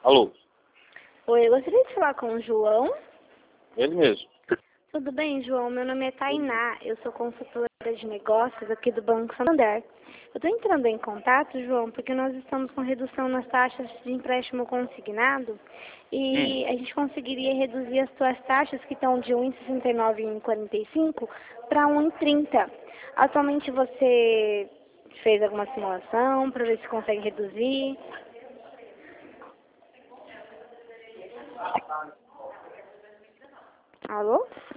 Alô? Oi, eu gostaria de falar com o João. Ele mesmo. Tudo bem, João? Meu nome é Tainá, eu sou consultora de negócios aqui do Banco Santander. Eu estou entrando em contato, João, porque nós estamos com redução nas taxas de empréstimo consignado e a gente conseguiria reduzir as suas taxas que estão de 1,69 e 1,45 para 1,30. Atualmente você fez alguma simulação para ver se consegue reduzir? Alô?